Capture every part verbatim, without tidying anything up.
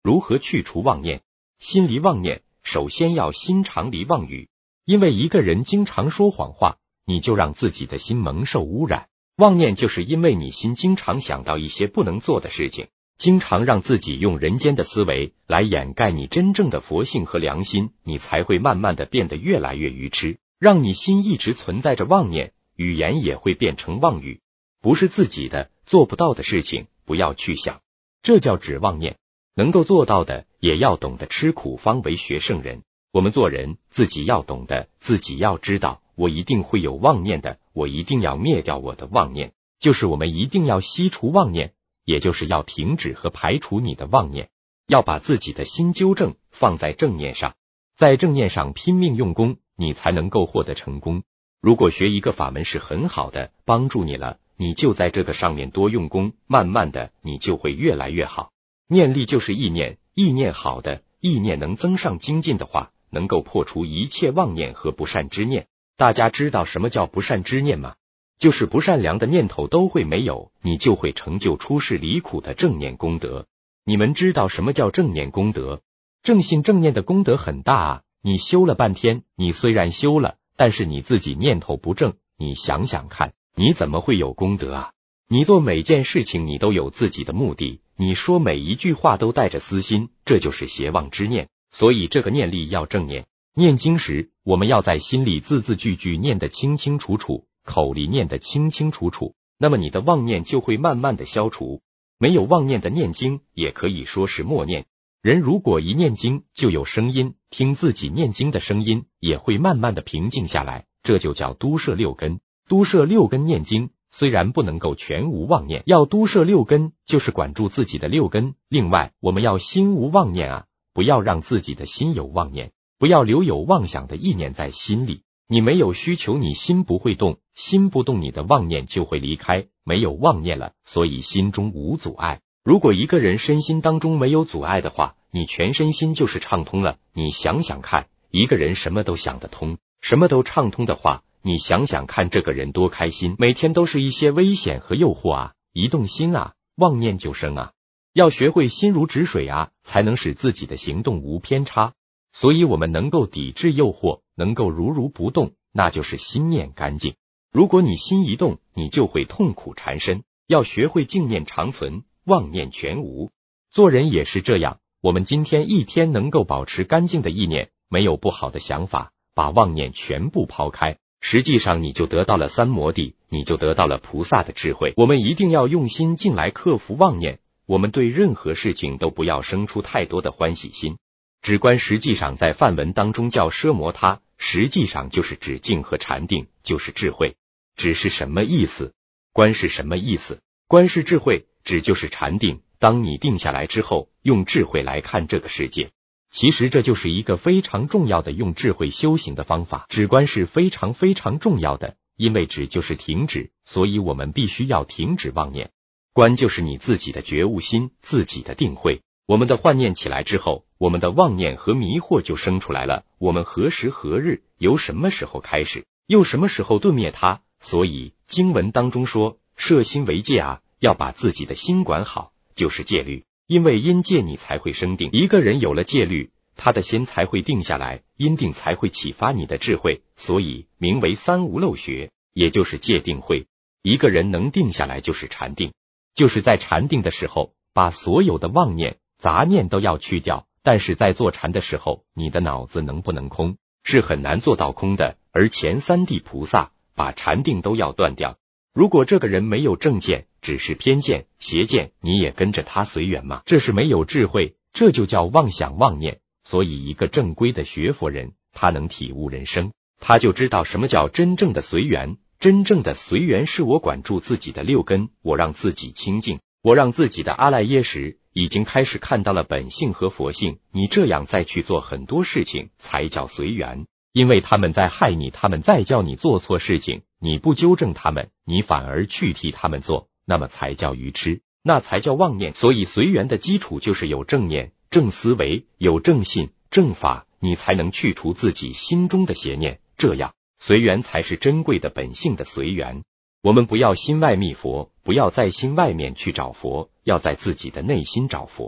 如何去除妄念？心离妄念，首先要心常离妄语。因为一个人经常说谎话，你就让自己的心蒙受污染。妄念就是因为你心经常想到一些不能做的事情，经常让自己用人间的思维来掩盖你真正的佛性和良心，你才会慢慢的变得越来越愚痴，让你心一直存在着妄念，语言也会变成妄语。不是自己的，做不到的事情，不要去想，这叫指妄念。能够做到的，也要懂得吃苦方为学圣人。我们做人，自己要懂得，自己要知道，我一定会有妄念的，我一定要灭掉我的妄念，就是我们一定要息除妄念，也就是要停止和排除你的妄念，要把自己的心纠正，放在正念上，在正念上拼命用功，你才能够获得成功。如果学一个法门是很好的，帮助你了，你就在这个上面多用功，慢慢的你就会越来越好。念力就是意念，意念好的，意念能增上精进的话，能够破除一切妄念和不善之念。大家知道什么叫不善之念吗？就是不善良的念头都会没有，你就会成就出世离苦的正念功德。你们知道什么叫正念功德？正信正念的功德很大啊，你修了半天，你虽然修了，但是你自己念头不正，你想想看，你怎么会有功德啊？你做每件事情你都有自己的目的，你说每一句话都带着私心，这就是邪妄之念。所以这个念力要正念。念经时，我们要在心里字字句句念得清清楚楚，口里念得清清楚楚，那么你的妄念就会慢慢的消除。没有妄念的念经，也可以说是默念。人如果一念经就有声音，听自己念经的声音，也会慢慢的平静下来，这就叫都摄六根。都摄六根念经，虽然不能够全无妄念，要都摄六根，就是管住自己的六根。另外，我们要心无妄念啊，不要让自己的心有妄念，不要留有妄想的意念在心里。你没有需求，你心不会动，心不动，你的妄念就会离开，没有妄念了，所以心中无阻碍。如果一个人身心当中没有阻碍的话，你全身心就是畅通了。你想想看，一个人什么都想得通，什么都畅通的话，你想想看这个人多开心，每天都是一些危险和诱惑啊，一动心啊，妄念就生啊。要学会心如止水啊，才能使自己的行动无偏差。所以我们能够抵制诱惑，能够如如不动，那就是心念干净。如果你心一动，你就会痛苦缠身。要学会净念长存，妄念全无。做人也是这样，我们今天一天能够保持干净的意念，没有不好的想法，把妄念全部抛开，实际上你就得到了三摩地，你就得到了菩萨的智慧。我们一定要用心进来克服妄念，我们对任何事情都不要生出太多的欢喜心。止观实际上在梵文当中叫奢摩他，实际上就是止静和禅定，就是智慧。止是什么意思？观是什么意思？观是智慧，止就是禅定。当你定下来之后，用智慧来看这个世界，其实这就是一个非常重要的用智慧修行的方法。止观是非常非常重要的，因为止就是停止，所以我们必须要停止妄念。观就是你自己的觉悟心，自己的定慧。我们的幻念起来之后，我们的妄念和迷惑就生出来了。我们何时何日，由什么时候开始，又什么时候顿灭它？所以经文当中说，摄心为戒啊，要把自己的心管好，就是戒律。因为因戒你才会生定，一个人有了戒律，他的心才会定下来，因定才会启发你的智慧，所以名为三无漏学，也就是戒定慧。一个人能定下来就是禅定，就是在禅定的时候，把所有的妄念杂念都要去掉。但是在坐禅的时候，你的脑子能不能空？是很难做到空的，而前三地菩萨把禅定都要断掉。如果这个人没有正见，只是偏见、邪见，你也跟着他随缘吗？这是没有智慧，这就叫妄想妄念。所以一个正规的学佛人，他能体悟人生，他就知道什么叫真正的随缘。真正的随缘是我管住自己的六根，我让自己清净，我让自己的阿赖耶识已经开始看到了本性和佛性，你这样再去做很多事情才叫随缘。因为他们在害你，他们在叫你做错事情，你不纠正他们，你反而去替他们做，那么才叫愚痴，那才叫妄念。所以随缘的基础就是有正念、正思维，有正信、正法，你才能去除自己心中的邪念，这样随缘才是珍贵的本性的随缘。我们不要心外觅佛，不要在心外面去找佛，要在自己的内心找佛。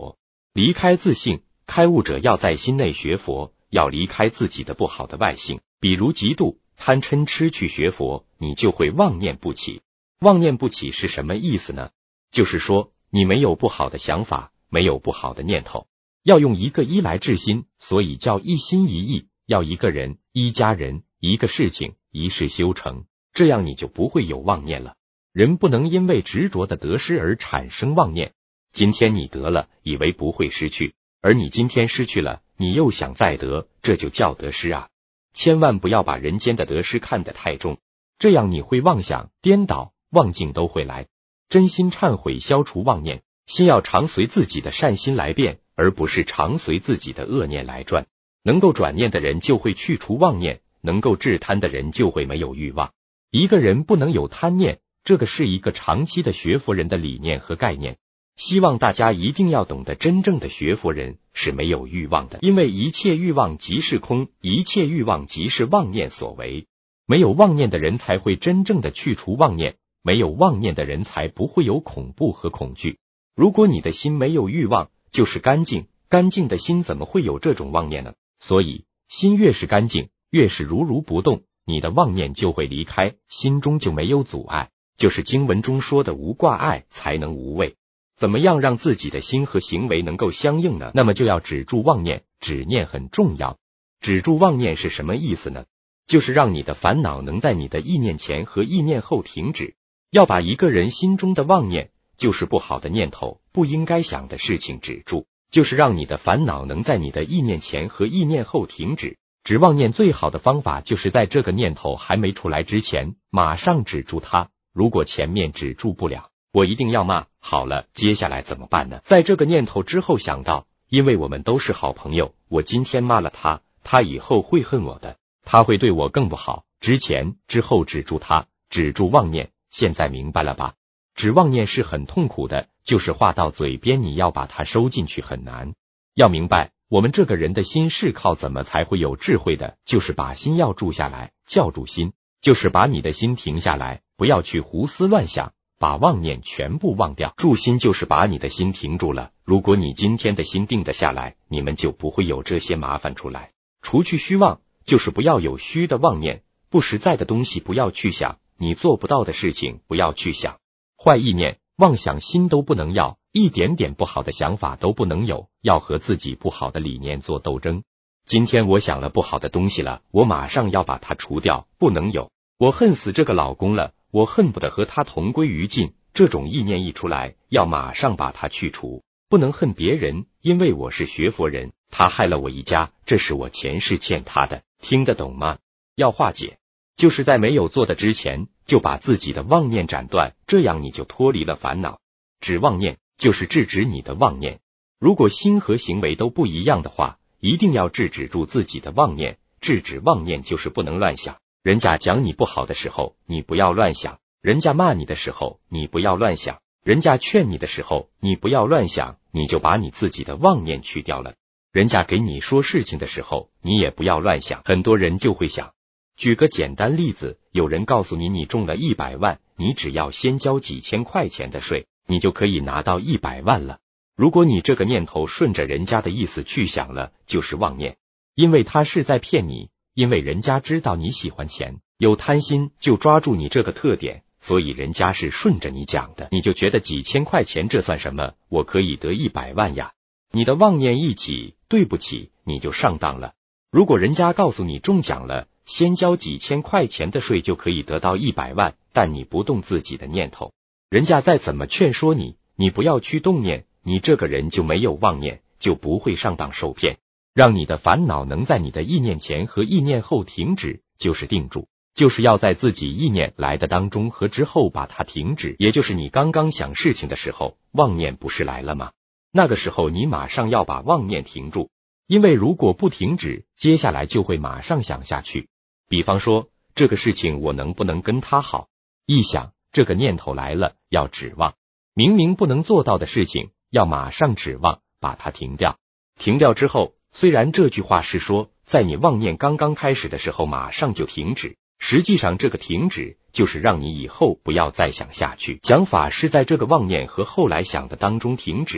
离开自性，开悟者要在心内学佛，要离开自己的不好的外性，比如嫉妒、贪嗔痴去学佛，你就会妄念不起。妄念不起是什么意思呢？就是说你没有不好的想法，没有不好的念头，要用一个一来治心，所以叫一心一意，要一个人、一家人、一个事情、一事修成，这样你就不会有妄念了。人不能因为执着的得失而产生妄念。今天你得了，以为不会失去，而你今天失去了，你又想再得，这就叫得失啊！千万不要把人间的得失看得太重，这样你会妄想、颠倒、妄境都会来。真心忏悔，消除妄念，心要常随自己的善心来变，而不是常随自己的恶念来转。能够转念的人就会去除妄念，能够治贪的人就会没有欲望。一个人不能有贪念，这个是一个长期的学佛人的理念和概念。希望大家一定要懂得，真正的学佛人是没有欲望的，因为一切欲望即是空，一切欲望即是妄念所为。没有妄念的人才会真正的去除妄念，没有妄念的人才不会有恐怖和恐惧。如果你的心没有欲望，就是干净，干净的心怎么会有这种妄念呢？所以心越是干净，越是如如不动，你的妄念就会离开，心中就没有阻碍，就是经文中说的无挂碍才能无畏。怎么样让自己的心和行为能够相应呢？那么就要止住妄念，止念很重要。止住妄念是什么意思呢？就是让你的烦恼能在你的意念前和意念后停止。要把一个人心中的妄念，就是不好的念头、不应该想的事情止住，就是让你的烦恼能在你的意念前和意念后停止。止妄念最好的方法就是在这个念头还没出来之前，马上止住它。如果前面止住不了，我一定要骂，好了，接下来怎么办呢？在这个念头之后想到，因为我们都是好朋友，我今天骂了他，他以后会恨我的，他会对我更不好。之前之后止住他，止住妄念，现在明白了吧？止妄念是很痛苦的，就是话到嘴边，你要把它收进去很难。要明白，我们这个人的心是靠怎么才会有智慧的，就是把心要住下来，叫住心，就是把你的心停下来，不要去胡思乱想，把妄念全部忘掉。住心就是把你的心停住了。如果你今天的心定得下来，你们就不会有这些麻烦出来。除去虚妄，就是不要有虚的妄念，不实在的东西不要去想，你做不到的事情不要去想，坏意念、妄想心都不能要，一点点不好的想法都不能有，要和自己不好的理念做斗争。今天我想了不好的东西了，我马上要把它除掉，不能有。我恨死这个老公了，我恨不得和他同归于尽，这种意念一出来，要马上把它去除。不能恨别人，因为我是学佛人，他害了我一家，这是我前世欠他的，听得懂吗？要化解，就是在没有做的之前，就把自己的妄念斩断，这样你就脱离了烦恼。止妄念就是制止你的妄念，如果心和行为都不一样的话，一定要制止住自己的妄念。制止妄念就是不能乱想，人家讲你不好的时候，你不要乱想；人家骂你的时候，你不要乱想；人家劝你的时候，你不要乱想，你就把你自己的妄念去掉了。人家给你说事情的时候，你也不要乱想。很多人就会想，举个简单例子，有人告诉你你中了一百万，你只要先交几千块钱的税，你就可以拿到一百万了。如果你这个念头顺着人家的意思去想了，就是妄念，因为他是在骗你，因为人家知道你喜欢钱，有贪心，就抓住你这个特点，所以人家是顺着你讲的，你就觉得几千块钱这算什么，我可以得一百万呀。你的妄念一起，对不起，你就上当了。如果人家告诉你中奖了，先交几千块钱的税就可以得到一百万，但你不动自己的念头，人家再怎么劝说你，你不要去动念，你这个人就没有妄念，就不会上当受骗。让你的烦恼能在你的意念前和意念后停止，就是定住，就是要在自己意念来的当中和之后把它停止。也就是你刚刚想事情的时候，妄念不是来了吗？那个时候你马上要把妄念停住，因为如果不停止，接下来就会马上想下去。比方说，这个事情我能不能跟他好？一想，这个念头来了，要指望。明明不能做到的事情，要马上指望，把它停掉。停掉之后，虽然这句话是说，在你妄念刚刚开始的时候马上就停止，实际上这个停止就是让你以后不要再想下去。想法是在这个妄念和后来想的当中停止。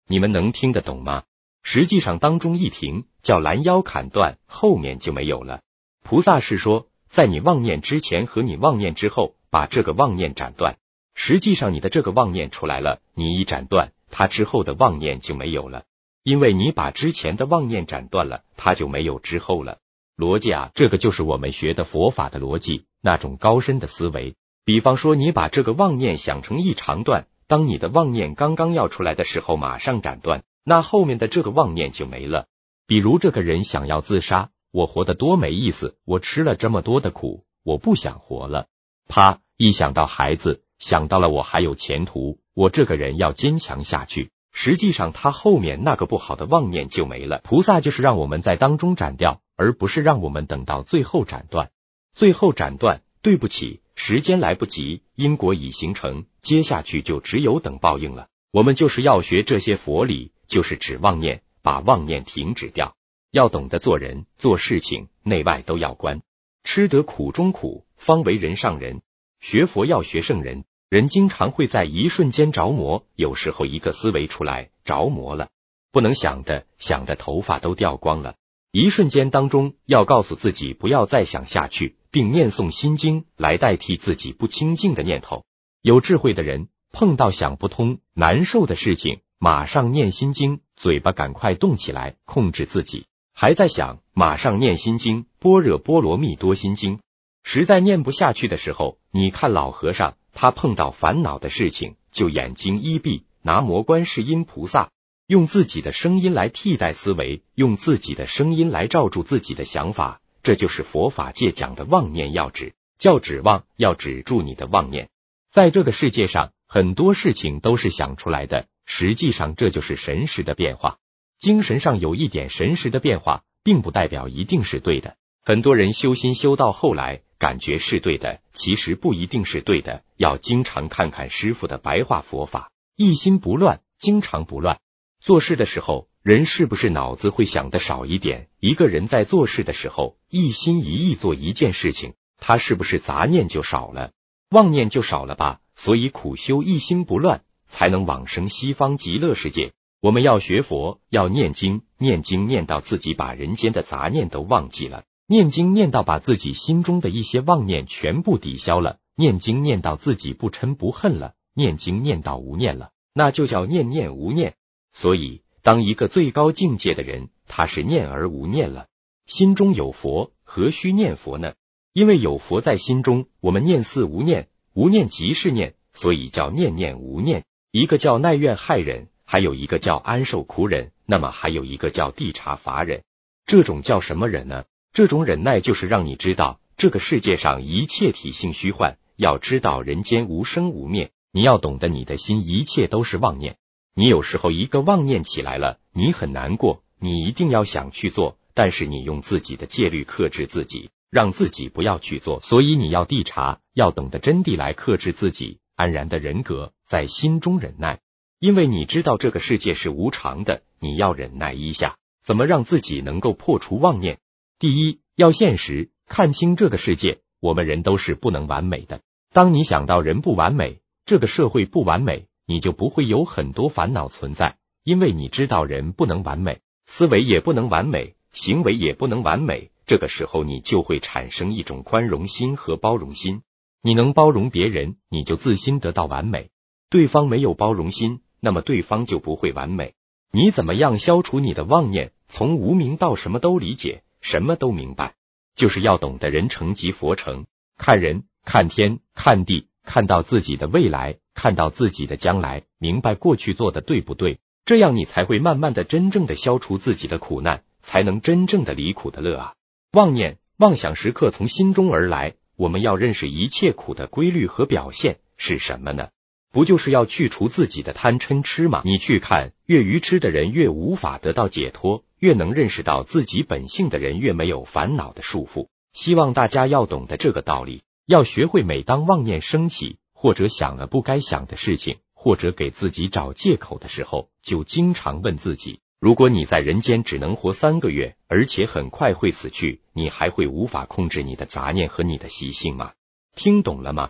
你们能听得懂吗？实际上当中一停，叫拦腰砍断，后面就没有了。菩萨是说，在你妄念之前和你妄念之后，把这个妄念斩断。实际上你的这个妄念出来了，你一斩断，它之后的妄念就没有了，因为你把之前的妄念斩断了，它就没有之后了。逻辑啊，这个就是我们学的佛法的逻辑，那种高深的思维。比方说你把这个妄念想成一长段，当你的妄念刚刚要出来的时候马上斩断，那后面的这个妄念就没了。比如这个人想要自杀，我活得多没意思，我吃了这么多的苦，我不想活了。啪，一想到孩子，想到了我还有前途，我这个人要坚强下去，实际上他后面那个不好的妄念就没了。菩萨就是让我们在当中斩掉，而不是让我们等到最后斩断。最后斩断，对不起，时间来不及，因果已形成，接下去就只有等报应了。我们就是要学这些佛理，就是指妄念，把妄念停止掉。要懂得做人做事情，内外都要观，吃得苦中苦，方为人上人。学佛要学圣人，人经常会在一瞬间着魔，有时候一个思维出来着魔了，不能想的想的头发都掉光了。一瞬间当中要告诉自己不要再想下去，并念诵心经来代替自己不清净的念头。有智慧的人碰到想不通难受的事情，马上念心经，嘴巴赶快动起来，控制自己。还在想，马上念心经，般若波罗蜜多心经。实在念不下去的时候，你看老和尚，他碰到烦恼的事情就眼睛一闭，南无观世音菩萨，用自己的声音来替代思维，用自己的声音来罩住自己的想法。这就是佛法界讲的妄念要止，叫止妄，要止住你的妄念。在这个世界上，很多事情都是想出来的，实际上这就是神识的变化。精神上有一点神识的变化，并不代表一定是对的。很多人修心修到后来，感觉是对的，其实不一定是对的。要经常看看师父的白话佛法，一心不乱，经常不乱。做事的时候，人是不是脑子会想的少一点？一个人在做事的时候，一心一意做一件事情，他是不是杂念就少了，妄念就少了吧？所以苦修一心不乱，才能往生西方极乐世界。我们要学佛，要念经，念经念到自己把人间的杂念都忘记了，念经念到把自己心中的一些妄念全部抵消了，念经念到自己不嗔不恨了，念经念到无念了，那就叫念念无念。所以当一个最高境界的人，他是念而无念了。心中有佛，何须念佛呢？因为有佛在心中，我们念似无念，无念即是念，所以叫念念无念。一个叫耐怨害忍，还有一个叫安受苦忍，那么还有一个叫谛察法忍。这种叫什么忍呢？这种忍耐就是让你知道这个世界上一切体性虚幻，要知道人间无生无灭，你要懂得你的心一切都是妄念。你有时候一个妄念起来了，你很难过，你一定要想去做，但是你用自己的戒律克制自己，让自己不要去做。所以你要谛察，要懂得真谛来克制自己，安然的人格在心中忍耐。因为你知道这个世界是无常的，你要忍耐一下。怎么让自己能够破除妄念？第一，要现实，看清这个世界，我们人都是不能完美的。当你想到人不完美，这个社会不完美，你就不会有很多烦恼存在，因为你知道人不能完美，思维也不能完美，行为也不能完美，这个时候你就会产生一种宽容心和包容心。你能包容别人，你就自心得到完美。对方没有包容心，那么对方就不会完美。你怎么样消除你的妄念，从无明到什么都理解，什么都明白，就是要懂得人成即佛成，看人，看天，看地，看到自己的未来，看到自己的将来，明白过去做的对不对，这样你才会慢慢的真正的消除自己的苦难，才能真正的离苦的乐啊！妄念、妄想时刻从心中而来，我们要认识一切苦的规律和表现是什么呢？不就是要去除自己的贪嗔痴吗？你去看，越愚痴的人越无法得到解脱，越能认识到自己本性的人越没有烦恼的束缚。希望大家要懂得这个道理，要学会每当妄念升起，或者想了不该想的事情，或者给自己找借口的时候，就经常问自己，如果你在人间只能活三个月，而且很快会死去，你还会无法控制你的杂念和你的习性吗？听懂了吗？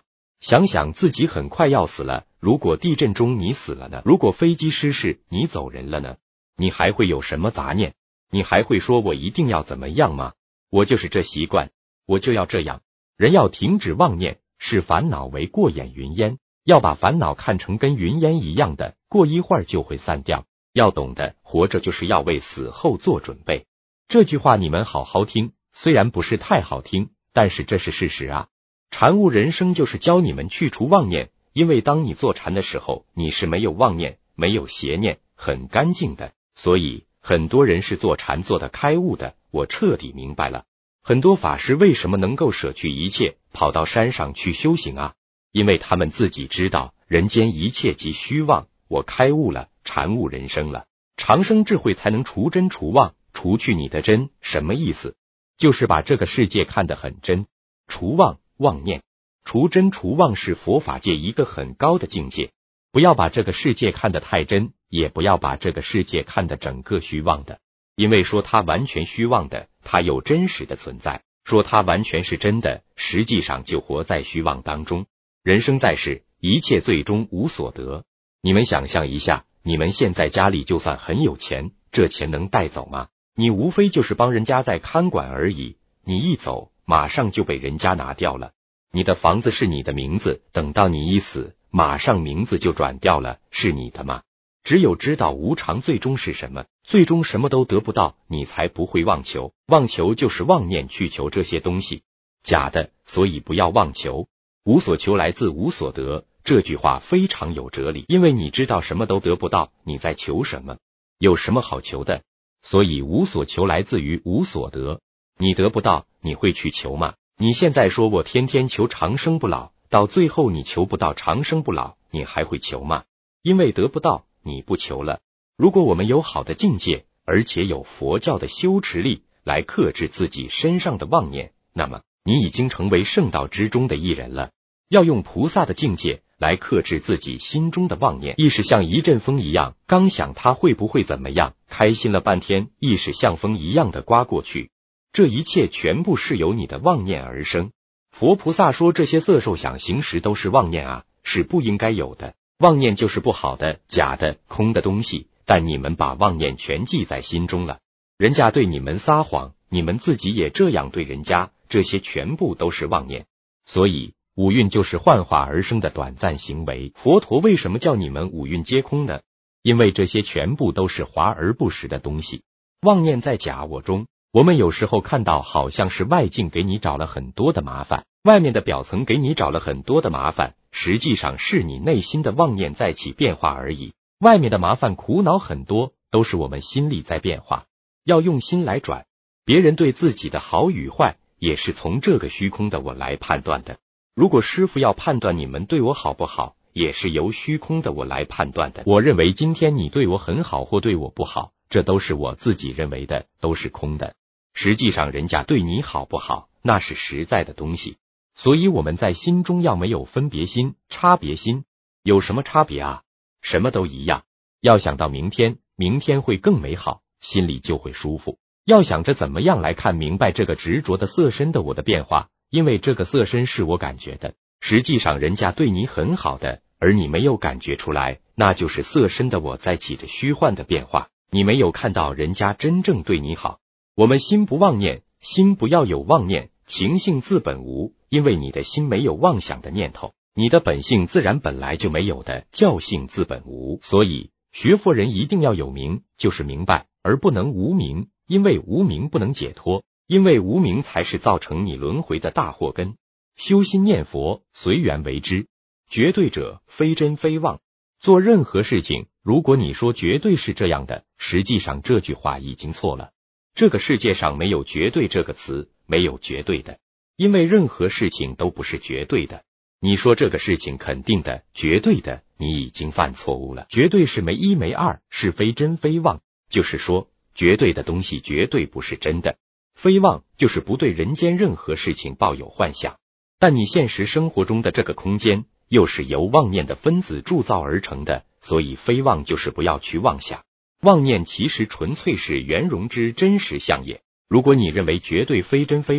想想自己很快要死了，如果地震中你死了呢？如果飞机失事你走人了呢？你还会有什么杂念？你还会说我一定要怎么样吗？我就是这习惯，我就要这样。人要停止妄念，视烦恼为过眼云烟，要把烦恼看成跟云烟一样的，过一会儿就会散掉。要懂得，活着就是要为死后做准备。这句话你们好好听，虽然不是太好听，但是这是事实啊。禅悟人生就是教你们去除妄念，因为当你坐禅的时候，你是没有妄念，没有邪念，很干净的。所以很多人是坐禅做的开悟的，我彻底明白了。很多法师为什么能够舍去一切，跑到山上去修行啊？因为他们自己知道，人间一切即虚妄，我开悟了，禅悟人生了，长生智慧才能除真除妄，除去你的真。什么意思？就是把这个世界看得很真，除妄妄念，除真除妄是佛法界一个很高的境界。不要把这个世界看得太真，也不要把这个世界看得整个虚妄的，因为说它完全虚妄的，它有真实的存在；说它完全是真的，实际上就活在虚妄当中。人生在世，一切最终无所得。你们想象一下，你们现在家里就算很有钱，这钱能带走吗？你无非就是帮人家在看管而已，你一走，马上就被人家拿掉了。你的房子是你的名字，等到你一死，马上名字就转掉了，是你的吗？只有知道无常最终是什么，最终什么都得不到，你才不会妄求。妄求就是妄念去求这些东西，假的，所以不要妄求。无所求来自无所得，这句话非常有哲理，因为你知道什么都得不到，你在求什么？有什么好求的？所以无所求来自于无所得。你得不到，你会去求吗？你现在说我天天求长生不老，到最后你求不到长生不老，你还会求吗？因为得不到，你不求了。如果我们有好的境界，而且有佛教的修持力来克制自己身上的妄念，那么你已经成为圣道之中的一人了。要用菩萨的境界来克制自己心中的妄念，意识像一阵风一样，刚想它会不会怎么样，开心了半天，意识像风一样的刮过去。这一切全部是由你的妄念而生。佛菩萨说这些色受想行识都是妄念啊，是不应该有的。妄念就是不好的、假的、空的东西，但你们把妄念全记在心中了。人家对你们撒谎，你们自己也这样对人家，这些全部都是妄念。所以五蕴就是幻化而生的短暂行为。佛陀为什么叫你们五蕴皆空呢？因为这些全部都是华而不实的东西。妄念在假我中，我们有时候看到好像是外境给你找了很多的麻烦，外面的表层给你找了很多的麻烦，实际上是你内心的妄念在起变化而已。外面的麻烦苦恼很多，都是我们心里在变化，要用心来转。别人对自己的好与坏，也是从这个虚空的我来判断的。如果师父要判断你们对我好不好，也是由虚空的我来判断的。我认为今天你对我很好或对我不好，这都是我自己认为的，都是空的。实际上人家对你好不好，那是实在的东西。所以我们在心中要没有分别心、差别心。有什么差别啊？什么都一样。要想到明天，明天会更美好，心里就会舒服。要想着怎么样来看明白这个执着的色身的我的变化，因为这个色身是我感觉的，实际上人家对你很好的，而你没有感觉出来，那就是色身的我在起着虚幻的变化，你没有看到人家真正对你好。我们心不妄念，心不要有妄念，情性自本无，因为你的心没有妄想的念头，你的本性自然本来就没有的，教性自本无。所以学佛人一定要有明，就是明白，而不能无明，因为无明不能解脱，因为无明才是造成你轮回的大祸根。修心念佛，随缘为之，绝对者非真非妄。做任何事情，如果你说绝对是这样的，实际上这句话已经错了。这个世界上没有绝对这个词，没有绝对的，因为任何事情都不是绝对的。你说这个事情肯定的、绝对的，你已经犯错误了。绝对是没一没二，是非真非妄，就是说绝对的东西绝对不是真的。非妄就是不对人间任何事情抱有幻想，但你现实生活中的这个空间又是由妄念的分子铸造而成的，所以非妄就是不要去妄想。妄念其实纯粹是圆融之真实相也。如果你认为绝对非真非妄，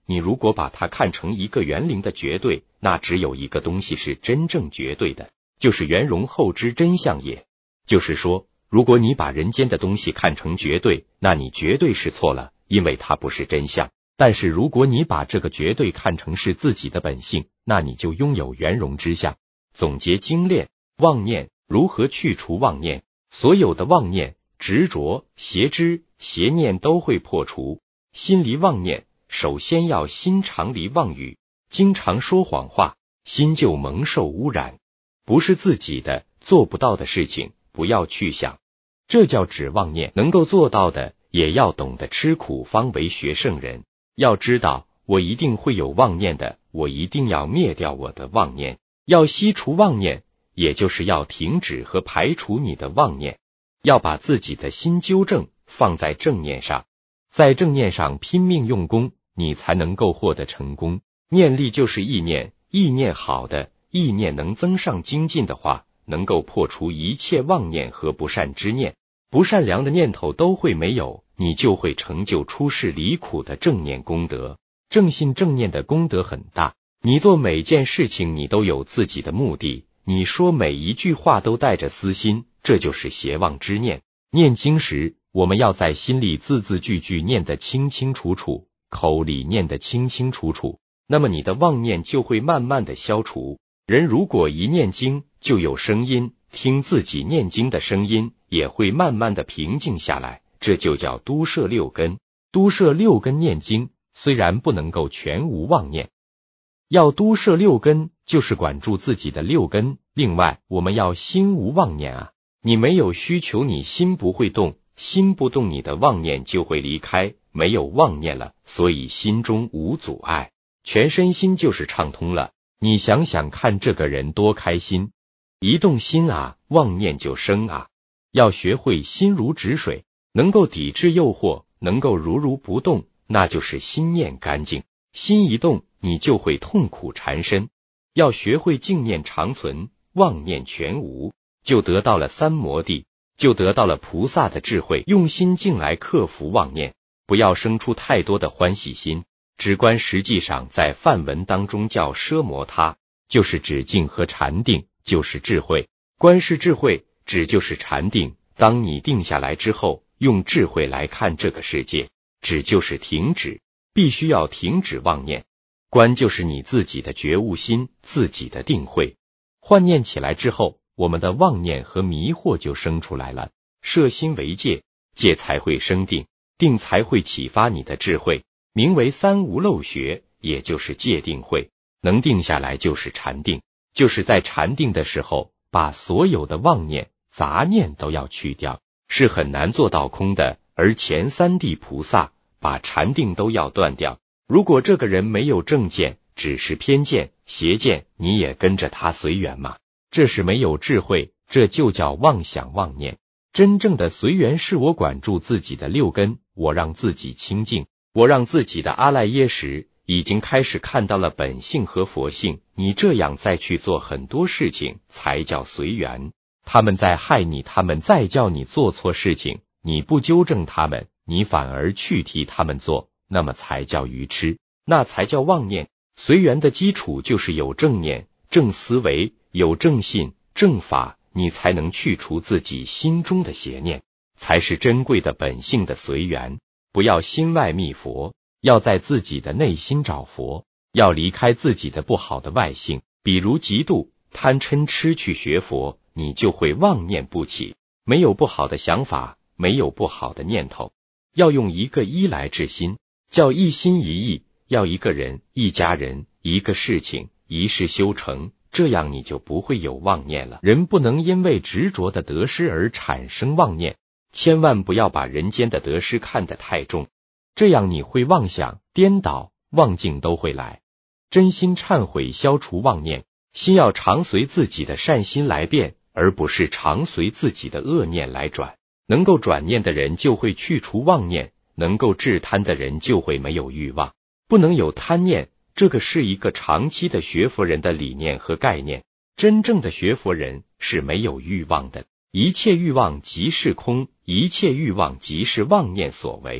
你如果把它看成一个园林的绝对，那只有一个东西是真正绝对的，就是圆融后之真相也。就是说，如果你把人间的东西看成绝对，那你绝对是错了，因为它不是真相。但是如果你把这个绝对看成是自己的本性，那你就拥有圆融之相。总结精炼，妄念，如何去除妄念？所有的妄念、执着、邪知、邪念都会破除。心离妄念，首先要心常离妄语，经常说谎话，心就蒙受污染。不是自己的，做不到的事情，不要去想。这叫止妄念。能够做到的，也要懂得吃苦方为学圣人。要知道，我一定会有妄念的，我一定要灭掉我的妄念。要息除妄念，也就是要停止和排除你的妄念。要把自己的心纠正，放在正念上，在正念上拼命用功，你才能够获得成功。念力就是意念，意念好的，意念能增上精进的话，能够破除一切妄念和不善之念，不善良的念头都会没有，你就会成就出世离苦的正念功德。正信正念的功德很大，你做每件事情你都有自己的目的，你说每一句话都带着私心，这就是邪妄之念。念经时，我们要在心里字字句句念得清清楚楚，口里念得清清楚楚，那么你的妄念就会慢慢的消除。人如果一念经就有声音，听自己念经的声音也会慢慢的平静下来，这就叫都摄六根。都摄六根念经，虽然不能够全无妄念，要都摄六根就是管住自己的六根。另外我们要心无妄念啊，你没有需求，你心不会动，心不动，你的妄念就会离开，没有妄念了，所以心中无阻碍，全身心就是畅通了。你想想看，这个人多开心，一动心啊，妄念就生啊。要学会心如止水，能够抵制诱惑，能够如如不动，那就是心念干净。心一动，你就会痛苦缠身。要学会静念长存，妄念全无，就得到了三摩地，就得到了菩萨的智慧。用心静来克服妄念，不要生出太多的欢喜心。止观实际上在梵文当中叫奢摩他，就是止静和禅定，就是智慧。观是智慧，止就是禅定。当你定下来之后，用智慧来看这个世界，止就是停止，必须要停止妄念。观就是你自己的觉悟心，自己的定慧。幻念起来之后，我们的妄念和迷惑就生出来了。摄心为戒，戒才会生定，定才会启发你的智慧，名为三无漏学，也就是戒定慧。能定下来就是禅定，就是在禅定的时候，把所有的妄念、杂念都要去掉，是很难做到空的。而前三地菩萨把禅定都要断掉。如果这个人没有正见，只是偏见、邪见，你也跟着他随缘吗？这是没有智慧，这就叫妄想妄念。真正的随缘是我管住自己的六根，我让自己清净，我让自己的阿赖耶识已经开始看到了本性和佛性，你这样再去做很多事情才叫随缘。他们在害你，他们在叫你做错事情，你不纠正他们，你反而去替他们做，那么才叫愚痴，那才叫妄念。随缘的基础就是有正念、正思维，有正信、正法，你才能去除自己心中的邪念，才是珍贵的本性的随缘。不要心外觅佛，要在自己的内心找佛，要离开自己的不好的外性，比如嫉妒、贪嗔痴去学佛，你就会妄念不起，没有不好的想法，没有不好的念头。要用一个一来治心，叫一心一意，要一个人、一家人、一个事情、一事修成，这样你就不会有妄念了。人不能因为执着的得失而产生妄念，千万不要把人间的得失看得太重，这样你会妄想、颠倒、妄境都会来。真心忏悔，消除妄念，心要常随自己的善心来变，而不是常随自己的恶念来转。能够转念的人就会去除妄念，能够治贪的人就会没有欲望，不能有贪念。这个是一个长期的学佛人的理念和概念。真正的学佛人是没有欲望的，一切欲望即是空，一切欲望即是妄念所为。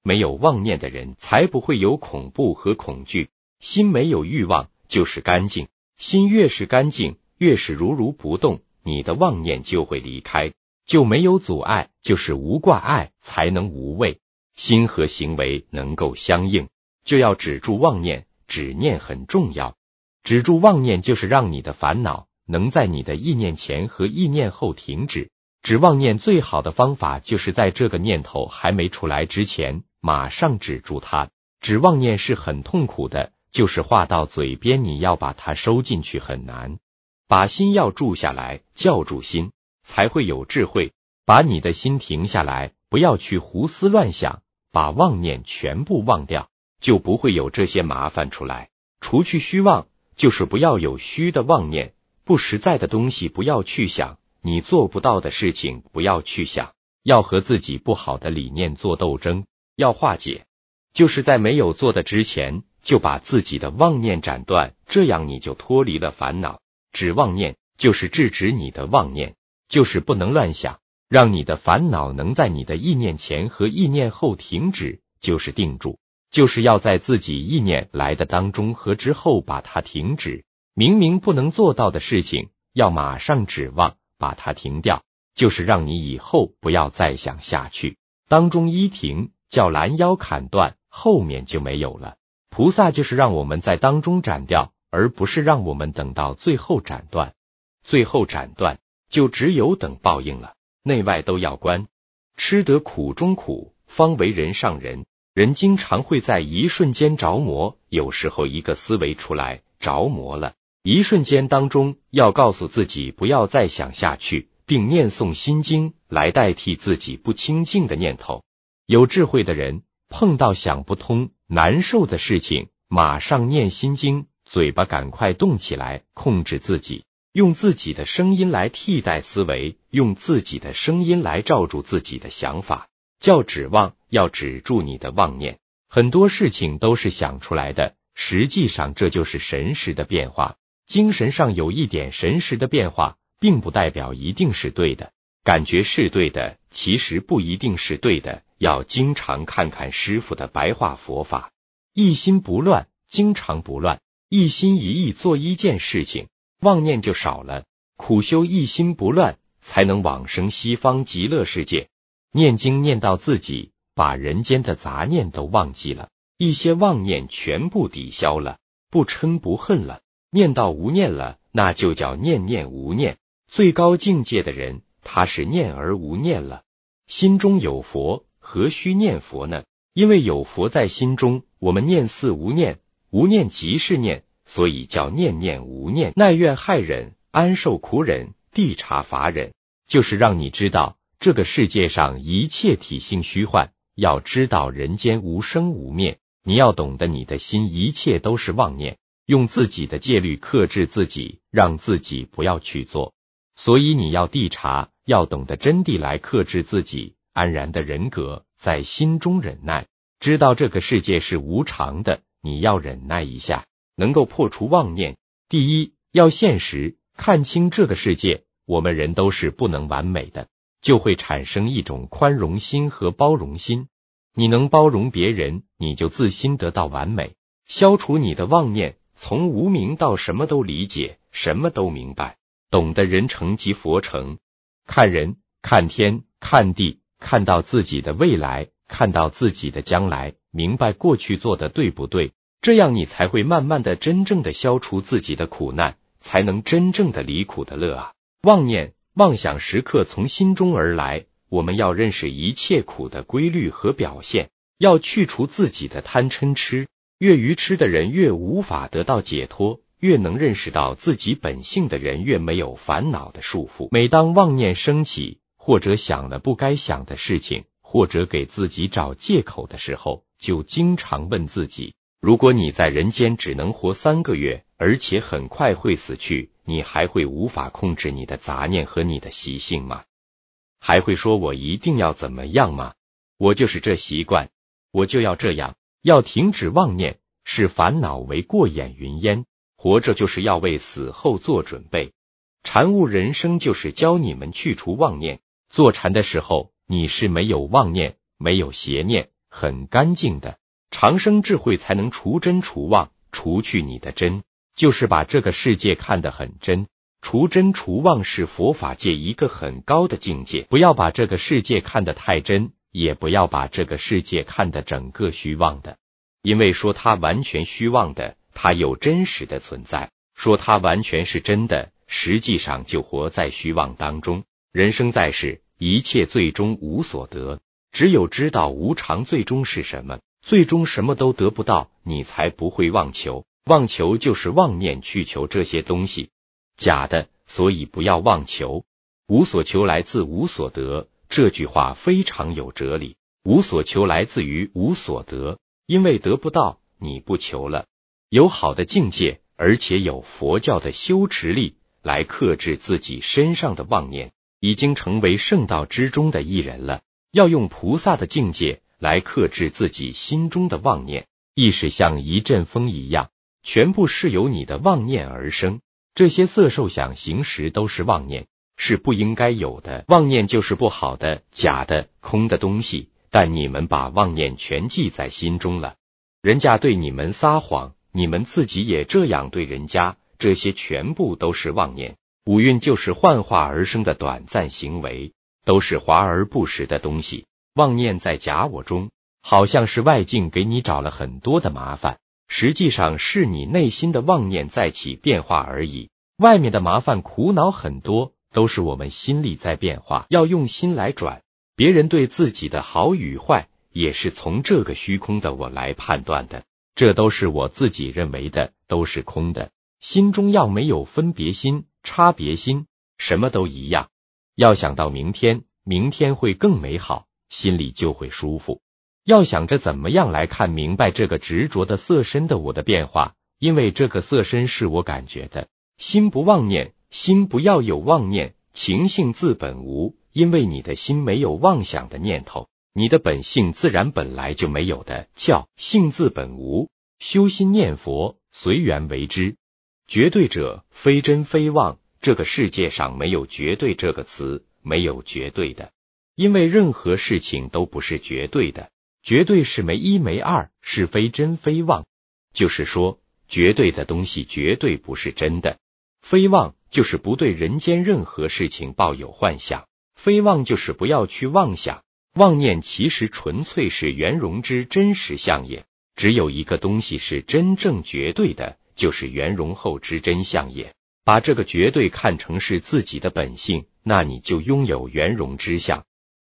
没有妄念的人才不会有恐怖和恐惧。心没有欲望就是干净，心越是干净，越是如如不动，你的妄念就会离开，就没有阻碍，就是无挂碍，才能无畏。心和行为能够相应，就要止住妄念，止念很重要。止住妄念就是让你的烦恼能在你的意念前和意念后停止。止妄念最好的方法就是在这个念头还没出来之前，马上止住它。止妄念是很痛苦的，就是话到嘴边你要把它收进去很难。把心要住下来，叫住心，才会有智慧。把你的心停下来，不要去胡思乱想，把妄念全部忘掉，就不会有这些麻烦出来。除去虚妄，就是不要有虚的妄念，不实在的东西不要去想，你做不到的事情不要去想，要和自己不好的理念做斗争，要化解。就是在没有做的之前，就把自己的妄念斩断，这样你就脱离了烦恼。止妄念就是制止你的妄念，就是不能乱想，让你的烦恼能在你的意念前和意念后停止，就是定住，就是要在自己意念来的当中和之后把它停止。明明不能做到的事情，要马上指望把它停掉，就是让你以后不要再想下去。当中一停，叫拦腰砍断，后面就没有了。菩萨就是让我们在当中斩掉，而不是让我们等到最后斩断。最后斩断，就只有等报应了，内外都要关。吃得苦中苦，方为人上人。人经常会在一瞬间着魔，有时候一个思维出来，着魔了。一瞬间当中，要告诉自己不要再想下去，并念诵心经来代替自己不清净的念头。有智慧的人，碰到想不通、难受的事情，马上念心经，嘴巴赶快动起来，控制自己，用自己的声音来替代思维，用自己的声音来罩住自己的想法，叫指望，要止住你的妄念。很多事情都是想出来的，实际上这就是神识的变化。精神上有一点神识的变化，并不代表一定是对的。感觉是对的，其实不一定是对的，要经常看看师父的白话佛法。一心不乱，经常不乱，一心一意做一件事情，妄念就少了。苦修一心不乱，才能往生西方极乐世界。念经念到自己把人间的杂念都忘记了，一些妄念全部抵消了，不嗔不恨了，念到无念了，那就叫念念无念。最高境界的人，他是念而无念了。心中有佛，何须念佛呢？因为有佛在心中，我们念似无念，无念即是念，所以叫念念无念。耐怨害忍，安受苦忍，谛察法忍，就是让你知道这个世界上一切体性虚幻，要知道人间无生无灭。你要懂得你的心一切都是妄念，用自己的戒律克制自己，让自己不要去做。所以你要谛察，要懂得真谛来克制自己，安然的人格，在心中忍耐，知道这个世界是无常的，你要忍耐一下，能够破除妄念。第一，要现实，看清这个世界，我们人都是不能完美的，就会产生一种宽容心和包容心。你能包容别人，你就自心得到完美，消除你的妄念，从无明到什么都理解，什么都明白，懂得人成即佛成。看人，看天，看地，看到自己的未来，看到自己的将来，明白过去做的对不对，这样你才会慢慢的真正的消除自己的苦难，才能真正的离苦的乐啊！妄念、妄想时刻从心中而来，我们要认识一切苦的规律和表现，要去除自己的贪嗔痴。越愚痴的人越无法得到解脱，越能认识到自己本性的人越没有烦恼的束缚。每当妄念升起，或者想了不该想的事情，或者给自己找借口的时候，就经常问自己，如果你在人间只能活三个月，而且很快会死去，你还会无法控制你的杂念和你的习性吗？还会说我一定要怎么样吗？我就是这习惯，我就要这样。要停止妄念，视烦恼为过眼云烟，活着就是要为死后做准备。禅悟人生就是教你们去除妄念。坐禅的时候，你是没有妄念，没有邪念， 很干净的。长生智慧才能除真除妄，除去你的真，就是把这个世界看得很真。除真除妄是佛法界一个很高的境界，不要把这个世界看得太真，也不要把这个世界看得整个虚妄的。因为说它完全虚妄的，它有真实的存在；说它完全是真的，实际上就活在虚妄当中。人生在世，一切最终无所得，只有知道无常最终是什么，最终什么都得不到，你才不会妄求。妄求就是妄念去求这些东西，假的，所以不要妄求。无所求来自无所得，这句话非常有哲理。无所求来自于无所得，因为得不到，你不求了。有好的境界，而且有佛教的修持力来克制自己身上的妄念，已经成为圣道之中的一人了。要用菩萨的境界来克制自己心中的妄念。意识像一阵风一样，全部是由你的妄念而生。这些色受想行识都是妄念，是不应该有的。妄念就是不好的、假的、空的东西，但你们把妄念全记在心中了。人家对你们撒谎，你们自己也这样对人家，这些全部都是妄念。五蕴就是幻化而生的短暂行为，都是华而不实的东西。妄念在假我中，好像是外境给你找了很多的麻烦，实际上是你内心的妄念在起变化而已。外面的麻烦苦恼很多，都是我们心里在变化，要用心来转。别人对自己的好与坏，也是从这个虚空的我来判断的，这都是我自己认为的，都是空的。心中要没有分别心、差别心，什么都一样。要想到明天，明天会更美好，心里就会舒服。要想着怎么样来看明白这个执着的色身的我的变化，因为这个色身是我感觉的。心不妄念，心不要有妄念，情性自本无，因为你的心没有妄想的念头，你的本性自然本来就没有的，叫性自本无。修心念佛，随缘为之。绝对者非真非妄，这个世界上没有绝对这个词，没有绝对的，因为任何事情都不是绝对的。绝对是没一没二，是非真非妄，就是说绝对的东西绝对不是真的。非妄就是不对人间任何事情抱有幻想，非妄就是不要去妄想。妄念其实纯粹是圆融之真实相也，只有一个东西是真正绝对的，就是圆融后之真相也。把这个绝对看成是自己的本性，那你就拥有圆融之相。